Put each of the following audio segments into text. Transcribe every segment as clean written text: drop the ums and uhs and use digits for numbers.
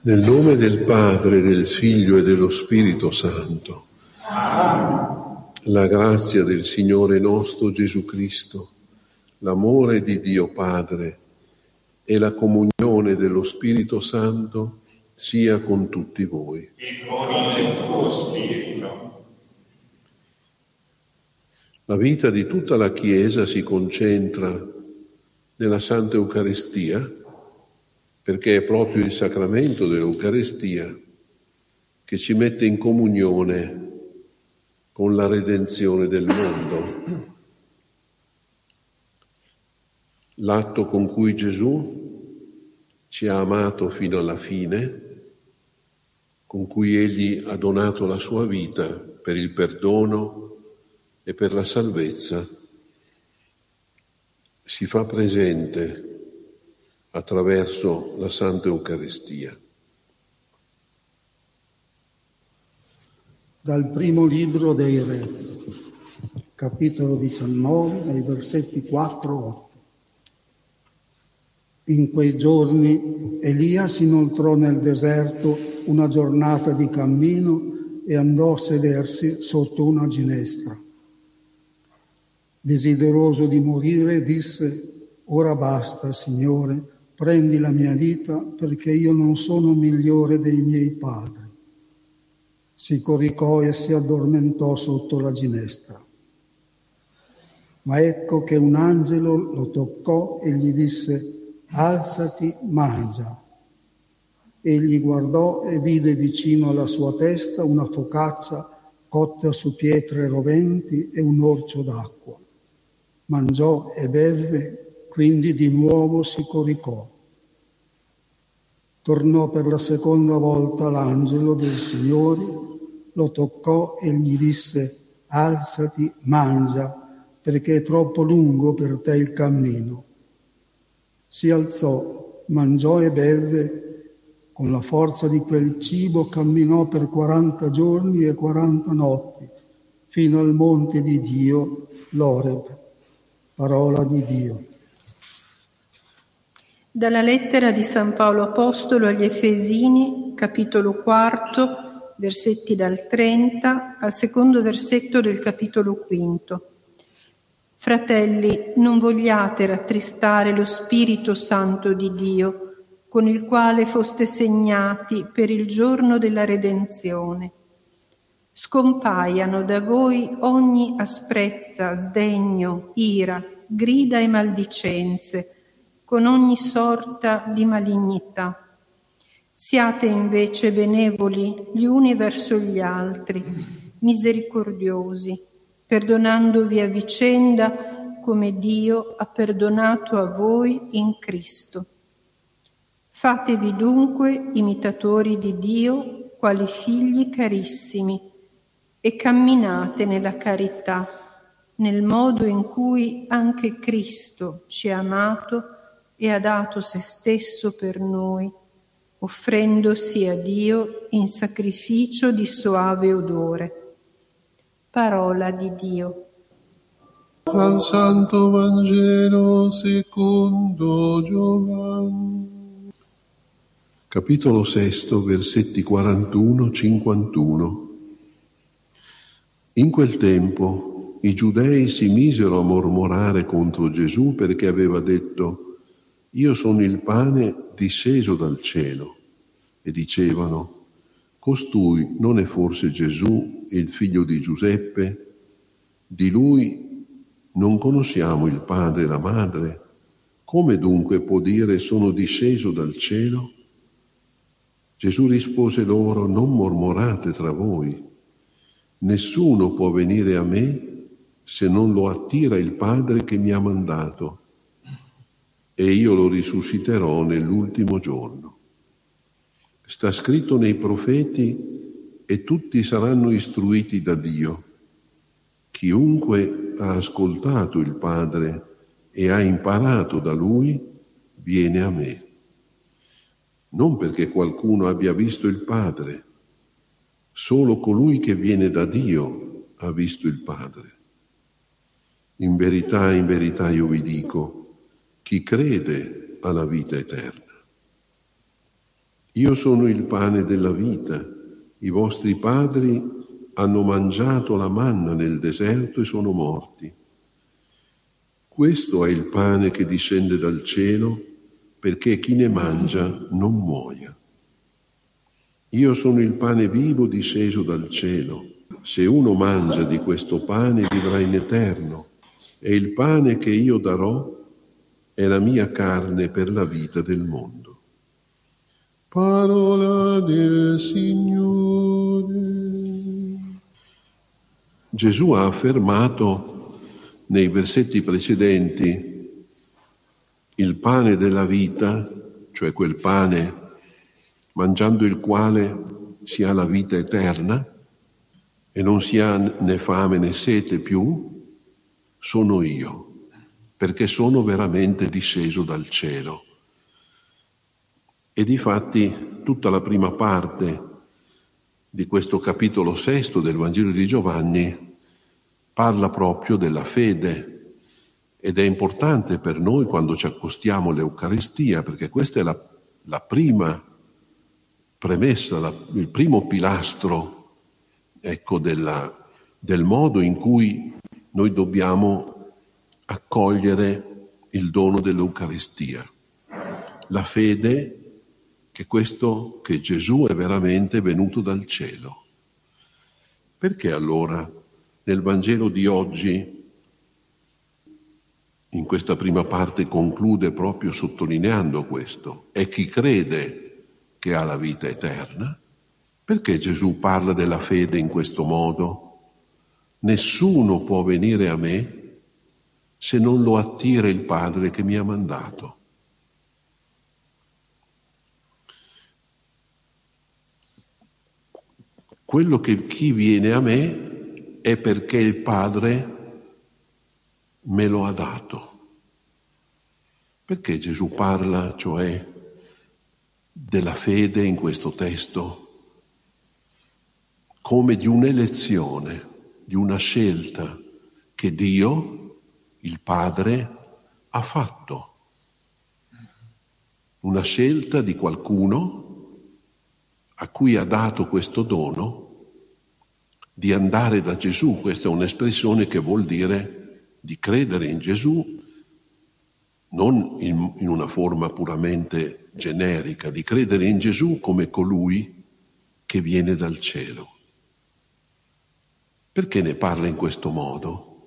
Nel nome del Padre, del Figlio e dello Spirito Santo. Amen. La grazia del Signore nostro Gesù Cristo, l'amore di Dio Padre e la comunione dello Spirito Santo sia con tutti voi. E con il tuo spirito. La vita di tutta la Chiesa si concentra nella Santa Eucaristia, perché è proprio il sacramento dell'Eucaristia che ci mette in comunione con la redenzione del mondo. L'atto con cui Gesù ci ha amato fino alla fine, con cui Egli ha donato la sua vita per il perdono e per la salvezza, si fa presente attraverso la Santa Eucaristia. Dal primo libro dei Re, capitolo 19, ai versetti 4-8. In quei giorni Elia si inoltrò nel deserto una giornata di cammino e andò a sedersi sotto una ginestra. Desideroso di morire, disse: «Ora basta, Signore, prendi la mia vita, perché io non sono migliore dei miei padri». Si coricò e si addormentò sotto la ginestra. Ma ecco che un angelo lo toccò e gli disse: «Alzati, mangia». Egli guardò e vide vicino alla sua testa una focaccia cotta su pietre roventi e un orcio d'acqua. Mangiò e bevve, quindi di nuovo si coricò. Tornò per la seconda volta l'angelo del Signore, lo toccò e gli disse: «Alzati, mangia, perché è troppo lungo per te il cammino». Si alzò, mangiò e bevve. Con la forza di quel cibo camminò per 40 giorni e 40 notti, fino al monte di Dio, l'Oreb. Parola di Dio. Dalla lettera di San Paolo Apostolo agli Efesini, capitolo 4, versetti dal 30 al secondo versetto del capitolo 5. Fratelli, non vogliate rattristare lo Spirito Santo di Dio, con il quale foste segnati per il giorno della redenzione. Scompaiano da voi ogni asprezza, sdegno, ira, grida e maldicenze, con ogni sorta di malignità. Siate invece benevoli gli uni verso gli altri, misericordiosi, perdonandovi a vicenda come Dio ha perdonato a voi in Cristo. Fatevi dunque imitatori di Dio, quali figli carissimi, e camminate nella carità, nel modo in cui anche Cristo ci ha amato e ha dato se stesso per noi, offrendosi a Dio in sacrificio di soave odore. Parola di Dio. Al Santo Vangelo secondo Giovanni. Capitolo 6, versetti 41-51. In quel tempo i giudei si misero a mormorare contro Gesù perché aveva detto: «Io sono il pane disceso dal cielo». E dicevano: «Costui non è forse Gesù, il figlio di Giuseppe? Di lui non conosciamo il padre e la madre? Come dunque può dire: sono disceso dal cielo?» Gesù rispose loro: «Non mormorate tra voi. Nessuno può venire a me se non lo attira il Padre che mi ha mandato, e io lo risusciterò nell'ultimo giorno. Sta scritto nei profeti e tutti saranno istruiti da Dio. Chiunque ha ascoltato il Padre e ha imparato da Lui viene a me. Non perché qualcuno abbia visto il Padre, solo colui che viene da Dio ha visto il Padre. In verità io vi dico, chi crede ha la vita eterna. Io sono il pane della vita. I vostri padri hanno mangiato la manna nel deserto e sono morti. Questo è il pane che discende dal cielo, perché chi ne mangia non muoia. Io sono il pane vivo disceso dal cielo. Se uno mangia di questo pane vivrà in eterno, e il pane che io darò è la mia carne per la vita del mondo. Parola del Signore. Gesù ha affermato nei versetti precedenti il pane della vita, cioè quel pane mangiando il quale si ha la vita eterna e non si ha né fame né sete più, sono io, perché sono veramente disceso dal cielo. E difatti tutta la prima parte di questo capitolo 6 del Vangelo di Giovanni parla proprio della fede, ed è importante per noi quando ci accostiamo all'Eucaristia, perché questa è la prima premessa, il primo pilastro, ecco, del modo in cui noi dobbiamo accogliere il dono dell'Eucaristia. La fede che Gesù è veramente venuto dal cielo. Perché allora nel Vangelo di oggi, in questa prima parte, conclude proprio sottolineando questo? È chi crede che ha la vita eterna. Perché Gesù parla della fede in questo modo? Nessuno può venire a me se non lo attira il Padre che mi ha mandato. Quello che chi viene a me è perché il Padre me lo ha dato. Perché Gesù parla, cioè, della fede in questo testo come di un'elezione, di una scelta che Dio, il Padre, ha fatto. Una scelta di qualcuno a cui ha dato questo dono di andare da Gesù. Questa è un'espressione che vuol dire di credere in Gesù, non in una forma puramente generica, di credere in Gesù come colui che viene dal cielo. Perché ne parla in questo modo?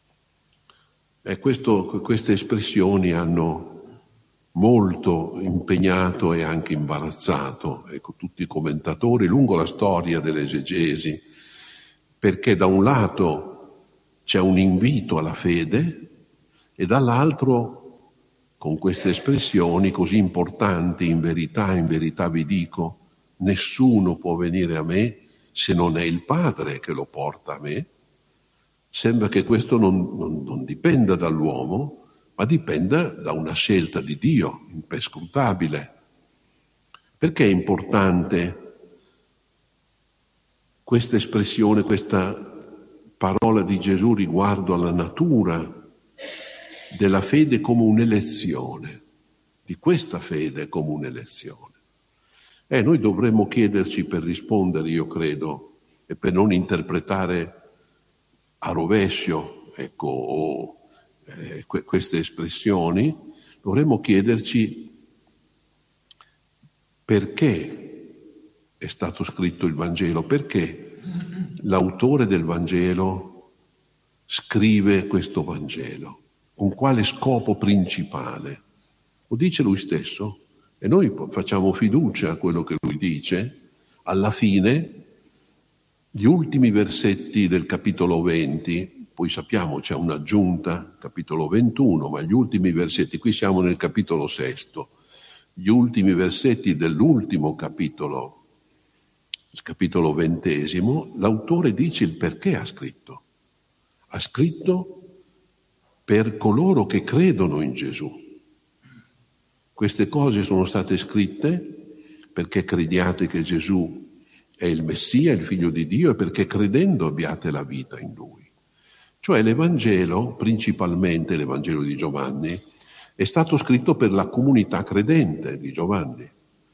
Queste espressioni hanno molto impegnato e anche imbarazzato, ecco, tutti i commentatori lungo la storia dell'esegesi, perché da un lato c'è un invito alla fede e dall'altro, con queste espressioni così importanti, in verità vi dico, nessuno può venire a me se non è il Padre che lo porta a me. Sembra che questo non dipenda dall'uomo, ma dipenda da una scelta di Dio, imperscrutabile. Perché è importante questa espressione, questa parola di Gesù riguardo alla natura della fede come un'elezione, di questa fede come un'elezione? Noi dovremmo chiederci, per rispondere, io credo, e per non interpretare a rovescio, ecco, queste espressioni, dovremmo chiederci perché è stato scritto il Vangelo, perché l'autore del Vangelo scrive questo Vangelo, con quale scopo principale. Lo dice lui stesso e noi facciamo fiducia a quello che lui dice. Alla fine, gli ultimi versetti del capitolo 20, poi sappiamo c'è un'aggiunta, capitolo 21, ma gli ultimi versetti, qui siamo nel capitolo 6, gli ultimi versetti dell'ultimo capitolo, il capitolo 20, l'autore dice il perché ha scritto. Ha scritto per coloro che credono in Gesù. Queste cose sono state scritte perché crediate che Gesù è il Messia, il Figlio di Dio, e perché credendo abbiate la vita in Lui. Cioè l'Evangelo, principalmente l'Evangelo di Giovanni, è stato scritto per la comunità credente di Giovanni,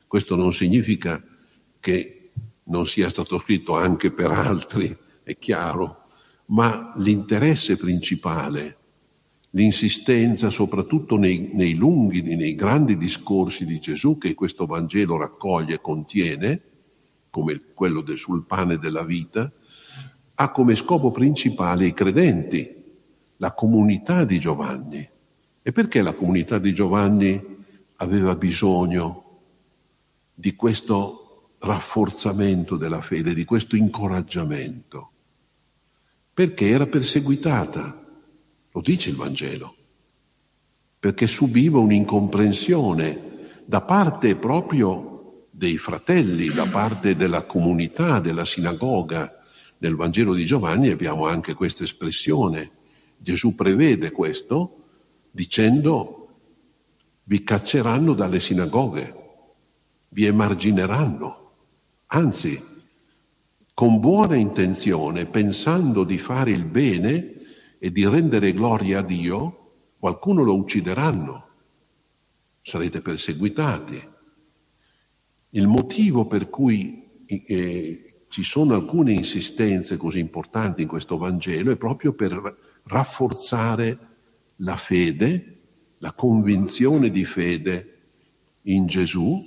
Questo non significa che non sia stato scritto anche per altri, è chiaro, ma l'interesse principale, l'insistenza soprattutto nei lunghi, nei grandi discorsi di Gesù che questo Vangelo raccoglie e contiene, come quello sul pane della vita, ha come scopo principale i credenti, la comunità di Giovanni. E perché la comunità di Giovanni aveva bisogno di questo rafforzamento della fede, di questo incoraggiamento? Perché era perseguitata, lo dice il Vangelo, perché subiva un'incomprensione da parte proprio dei fratelli, da parte della comunità, della sinagoga. Nel Vangelo di Giovanni abbiamo anche questa espressione. Gesù prevede questo dicendo: vi cacceranno dalle sinagoghe, vi emargineranno. Anzi, con buona intenzione, pensando di fare il bene e di rendere gloria a Dio, qualcuno lo uccideranno, sarete perseguitati. Il motivo per cui ci sono alcune insistenze così importanti in questo Vangelo è proprio per rafforzare la fede, la convinzione di fede in Gesù,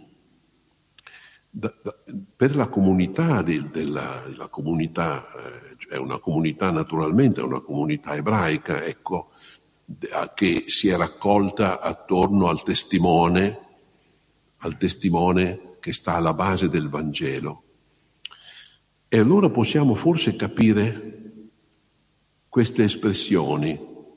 per la comunità la comunità è una comunità, naturalmente è una comunità ebraica, ecco, che si è raccolta attorno al testimone che sta alla base del Vangelo. E allora possiamo forse capire queste espressioni,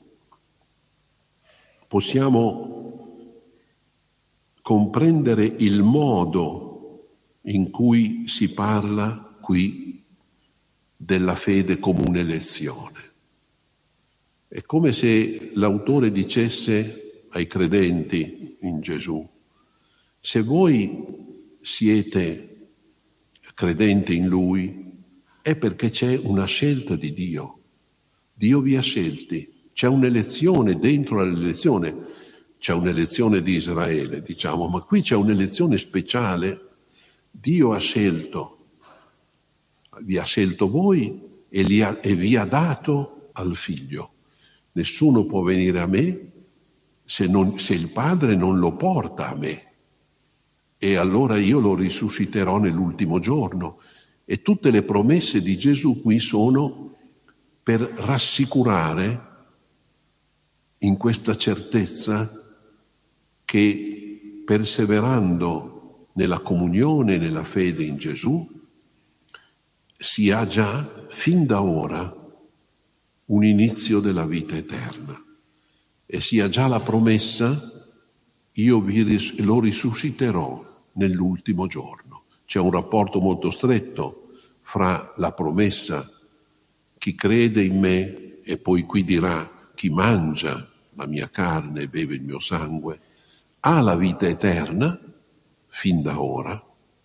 possiamo comprendere il modo in cui si parla qui della fede come un'elezione. È come se l'autore dicesse ai credenti in Gesù: se voi siete credenti in Lui è perché c'è una scelta di Dio. Dio vi ha scelti, c'è un'elezione dentro l'elezione, c'è un'elezione di Israele, diciamo, ma qui c'è un'elezione speciale. Dio ha scelto, vi ha scelto voi e vi ha dato al Figlio. Nessuno può venire a me se il Padre non lo porta a me, e allora io lo risusciterò nell'ultimo giorno. E tutte le promesse di Gesù qui sono per rassicurare in questa certezza che, perseverando nella comunione, nella fede in Gesù, si ha già fin da ora un inizio della vita eterna, e si ha già la promessa: io lo risusciterò nell'ultimo giorno. C'è un rapporto molto stretto fra la promessa: chi crede in me, e poi qui dirà chi mangia la mia carne e beve il mio sangue, ha la vita eterna fin da ora,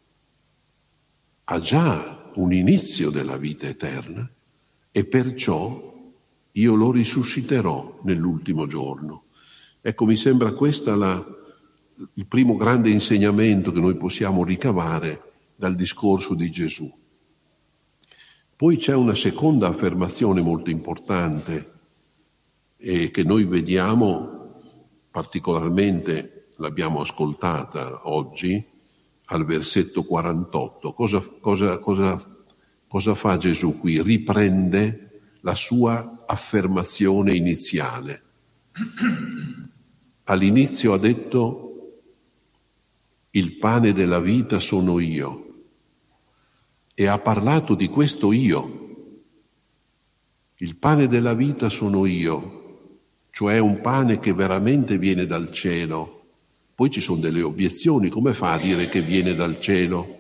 ha già un inizio della vita eterna, e perciò io lo risusciterò nell'ultimo giorno. Ecco, mi sembra questo il primo grande insegnamento che noi possiamo ricavare dal discorso di Gesù. Poi c'è una seconda affermazione molto importante che noi vediamo particolarmente, l'abbiamo ascoltata oggi, al versetto 48. Cosa fa Gesù qui? Riprende la sua affermazione iniziale. All'inizio ha detto: il pane della vita sono io, e ha parlato di questo io. Il pane della vita sono io, cioè un pane che veramente viene dal cielo. Poi ci sono delle obiezioni: come fa a dire che viene dal cielo?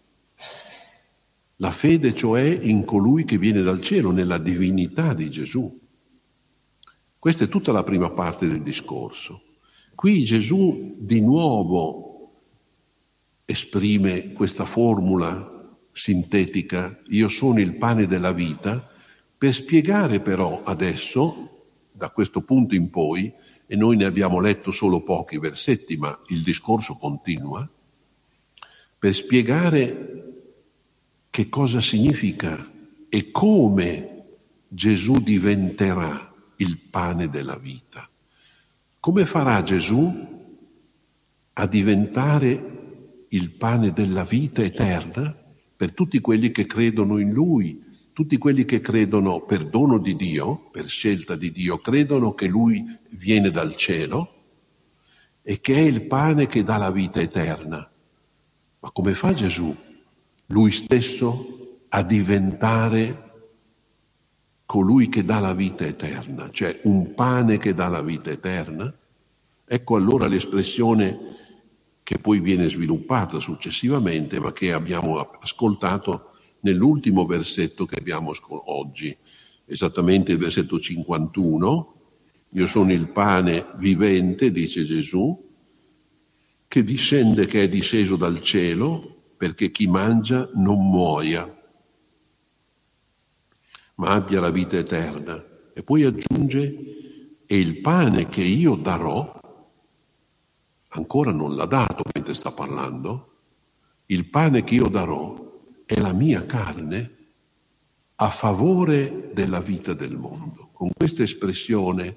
La fede, cioè, in colui che viene dal cielo, nella divinità di Gesù. Questa è tutta la prima parte del discorso. Qui Gesù di nuovo esprime questa formula sintetica: io sono il pane della vita, per spiegare però adesso, da questo punto in poi, e noi ne abbiamo letto solo pochi versetti, ma il discorso continua, per spiegare che cosa significa e come Gesù diventerà il pane della vita. Come farà Gesù a diventare il pane della vita eterna per tutti quelli che credono in Lui, tutti quelli che credono per dono di Dio, per scelta di Dio, credono che Lui viene dal cielo e che è il pane che dà la vita eterna. Ma come fa Gesù, Lui stesso, a diventare colui che dà la vita eterna, cioè un pane che dà la vita eterna? Ecco allora l'espressione che poi viene sviluppata successivamente, ma che abbiamo ascoltato nell'ultimo versetto che abbiamo oggi, esattamente il versetto 51. Io sono il pane vivente, dice Gesù, che discende, che è disceso dal cielo, perché chi mangia non muoia, ma abbia la vita eterna. E poi aggiunge, e il pane che io darò, ancora non l'ha dato mentre sta parlando, il pane che io darò è la mia carne a favore della vita del mondo. Con questa espressione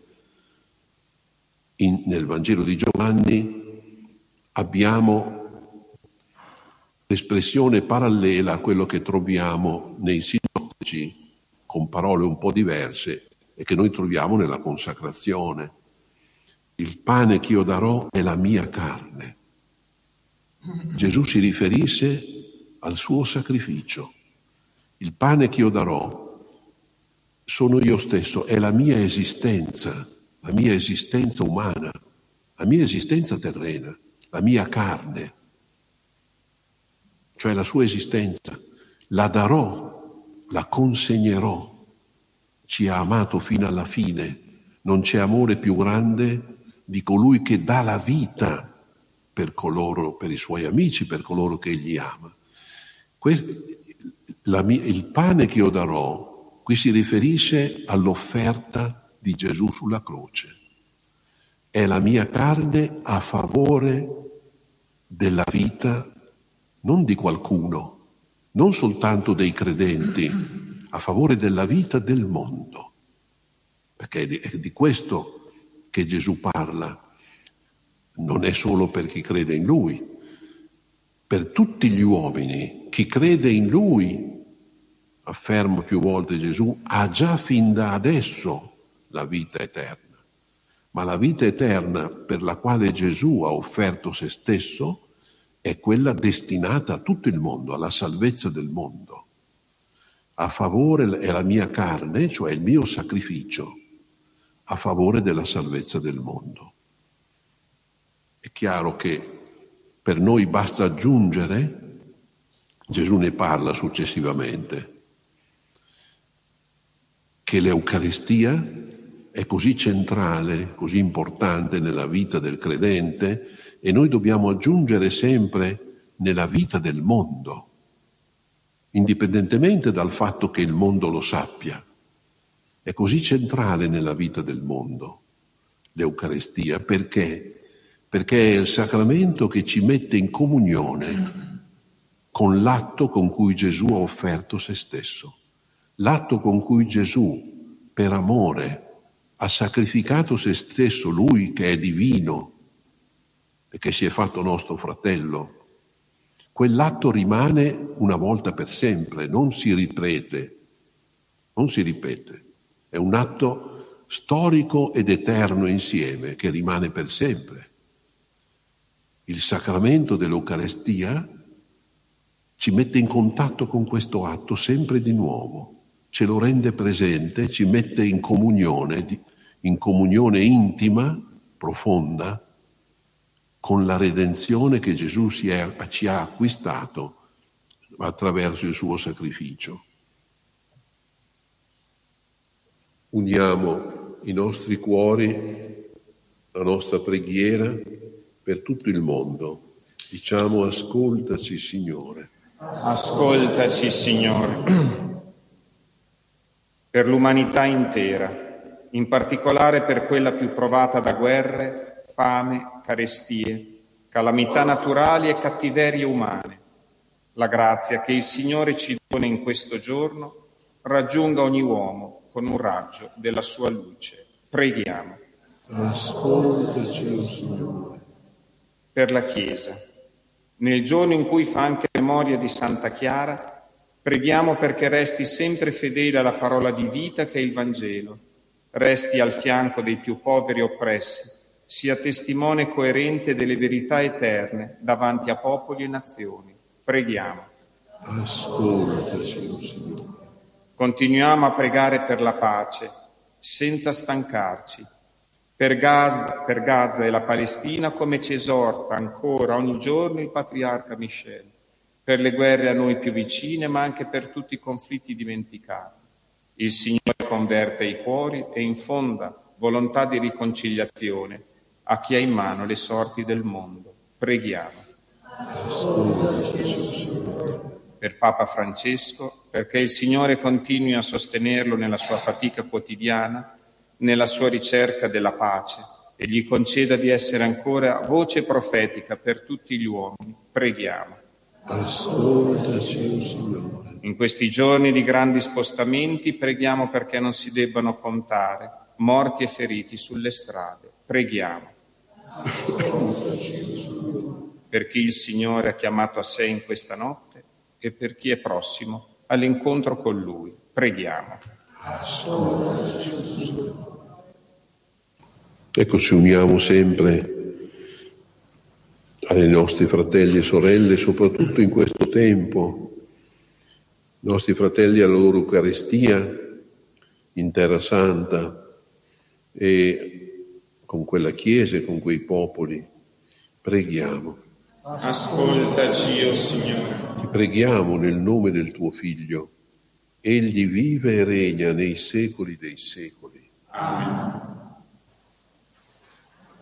nel Vangelo di Giovanni abbiamo l'espressione parallela a quello che troviamo nei sinottici, con parole un po' diverse, e che noi troviamo nella consacrazione. Il pane che io darò è la mia carne. Gesù si riferisse al suo sacrificio. Il pane che io darò sono io stesso, è la mia esistenza umana, la mia esistenza terrena, la mia carne, cioè la sua esistenza. La darò, la consegnerò. Ci ha amato fino alla fine. Non c'è amore più grande di colui che dà la vita per coloro, per i suoi amici, per coloro che egli ama. Il pane che io darò, qui si riferisce all'offerta di Gesù sulla croce. È la mia carne a favore della vita, non di qualcuno, non soltanto dei credenti, a favore della vita del mondo. Perché è di questo che Gesù parla. Non è solo per chi crede in Lui, per tutti gli uomini. Chi crede in Lui, afferma più volte Gesù, ha già fin da adesso la vita eterna. Ma la vita eterna per la quale Gesù ha offerto se stesso è quella destinata a tutto il mondo, alla salvezza del mondo. A favore è la mia carne, cioè il mio sacrificio, a favore della salvezza del mondo. È chiaro che per noi basta aggiungere, Gesù ne parla successivamente, che l'Eucaristia è così centrale, così importante nella vita del credente, e noi dobbiamo aggiungere sempre nella vita del mondo, indipendentemente dal fatto che il mondo lo sappia. È così centrale nella vita del mondo l'Eucaristia, perché è il sacramento che ci mette in comunione con l'atto con cui Gesù ha offerto se stesso, l'atto con cui Gesù, per amore, ha sacrificato se stesso, Lui che è divino e che si è fatto nostro fratello. Quell'atto rimane una volta per sempre, non si ripete. È un atto storico ed eterno insieme che rimane per sempre. Il sacramento dell'Eucaristia ci mette in contatto con questo atto sempre di nuovo, ce lo rende presente, ci mette in comunione intima, profonda, con la redenzione che Gesù ci ha acquistato attraverso il suo sacrificio. Uniamo i nostri cuori, la nostra preghiera per tutto il mondo. Diciamo: ascoltaci, Signore. Ascoltaci, Signore. Per l'umanità intera, in particolare per quella più provata da guerre, fame, carestie, calamità naturali e cattiverie umane, La grazia che il Signore ci dona in questo giorno raggiunga ogni uomo con un raggio della sua luce. Preghiamo. Ascoltaci, o Signore. Per la Chiesa, nel giorno in cui fa anche memoria di Santa Chiara, preghiamo perché resti sempre fedele alla parola di vita che è il Vangelo, resti al fianco dei più poveri e oppressi, sia testimone coerente delle verità eterne davanti a popoli e nazioni. Preghiamo. Ascoltaci, o Signore. Continuiamo a pregare per la pace, senza stancarci, per Gaza e la Palestina, come ci esorta ancora ogni giorno il Patriarca Michel, per le guerre a noi più vicine, ma anche per tutti i conflitti dimenticati. Il Signore converte i cuori e infonda volontà di riconciliazione a chi ha in mano le sorti del mondo. Preghiamo. Per Papa Francesco, perché il Signore continui a sostenerlo nella sua fatica quotidiana, nella sua ricerca della pace, e gli conceda di essere ancora voce profetica per tutti gli uomini. Preghiamo. Ascoltaci, o Signore. In questi giorni di grandi spostamenti preghiamo perché non si debbano contare morti e feriti sulle strade. Preghiamo. Per chi il Signore ha chiamato a sé in questa notte e per chi è prossimo all'incontro con Lui. Preghiamo. Ecco, ci uniamo sempre ai nostri fratelli e sorelle, soprattutto in questo tempo, nostri fratelli alla loro Eucaristia in Terra Santa e con quella Chiesa e con quei popoli. Preghiamo. Ascoltaci, o Signore. Ti preghiamo nel nome del tuo Figlio. Egli vive e regna nei secoli dei secoli. Amen.